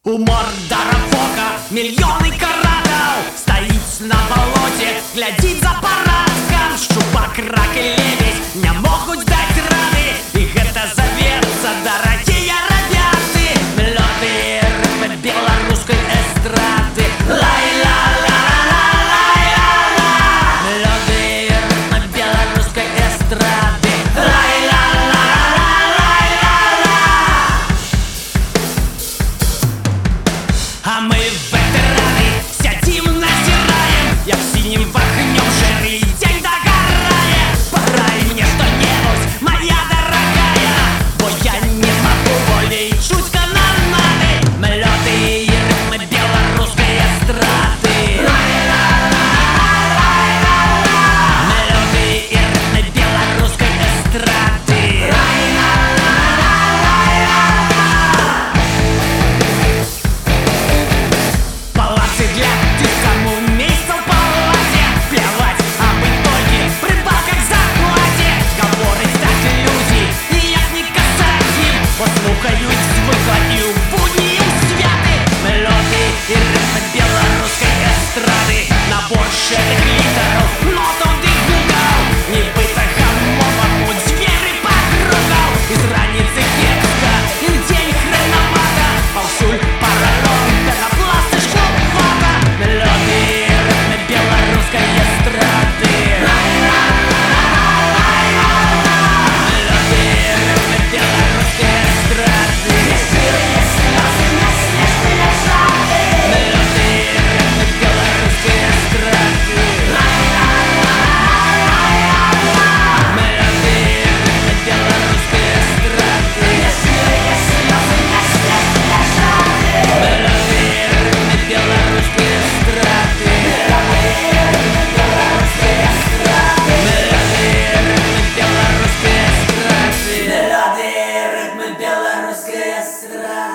У Мордора-Вока мільйони каратаў стаіць на балоце, глядзіць за парадкам. Шчупак, рак і лебедзь не могуць даць рады, і гэта завецца, дарагія рабяты. Мелодыі рытмы беларускай эстрады. Лай-ла-ла-ла-лай-ла-ла. Мелодыі рытмы беларускай эстрады. А мы ветераны сядзім, назіраем, як сінім вагнём жэры дзень дагорае. Парай мне што-небудзь, моя дорогая, бо я не магу болей чуць канонады. Мелодыі і рытмы беларускай эстрады. Мелодыі і рытмы беларускай эстрады. Палацы для тых, каму месца ў палаце. Пляваць, абы толькі пры баках зарплаце. Гаворыць так людзі, ніяк не казаць ім, бо слухаюць звыкла і ў будні, і ў святы. Мелодыі і рытмы беларускай эстрады. Набор шэрых літараў, нотаў ды гукаў, нібыта гамоваму дзверы пакрукаў. І з раніцы кепска, і ўдзень хрэнавата, паўсюль паралон, пенапласты, шклопвата. Мелодыі і рытмы беларускай эстрады. Мелодыі і рытмы беларускай эстрады. Мелодыі і рытмы беларускай эстрады. Мелодыі і рытмы беларускай эстрады. Мелодыі і рытмы беларускай эстрады. Мелодыі і рытмы беларускай эстрады. Мелодыі і рытмы беларускай эстрады.